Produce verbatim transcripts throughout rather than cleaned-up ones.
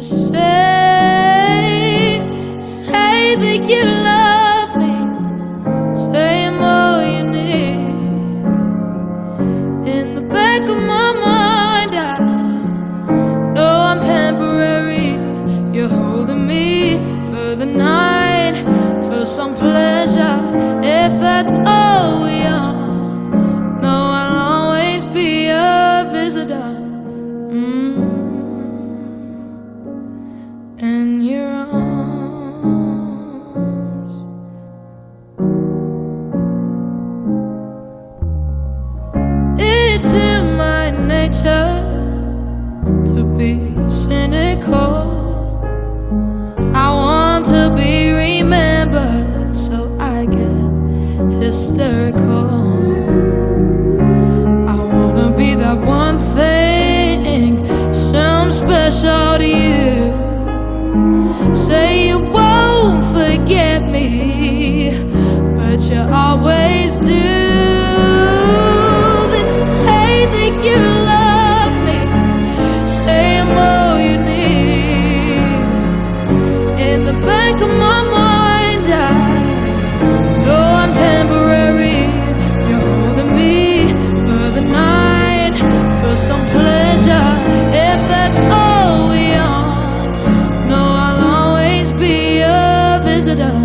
say, say that you love me. Say I'm all you need. In the back of my mind, I know I'm temporary. You're holding me for the night, for some pleasure. If that's all we are, no, I'll always be a visitor. Mm. In your arms, it's in my nature to be cynical. I want to be remembered, so I get hysterical. I wanna be that one thing, some special to you. Say you won't forget me, but you always do. Then say that you love me. Say I'm all you need. In the back of my mind, I know I'm temporary. You're holding me for the night, for some pleasure. If that's all we are, no, I'll always be a visitor.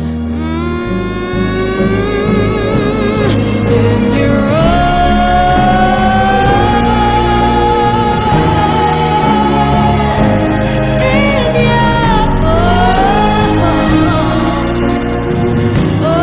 Mm, in your arms, in your arms, oh,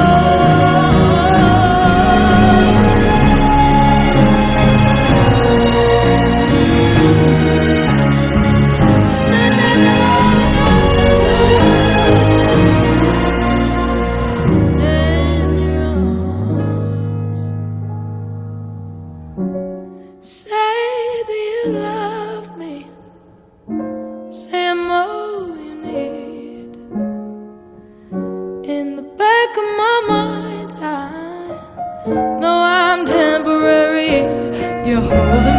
say that you love me. Say I'm all you need. In the back of my mind, I know I'm temporary. You're holding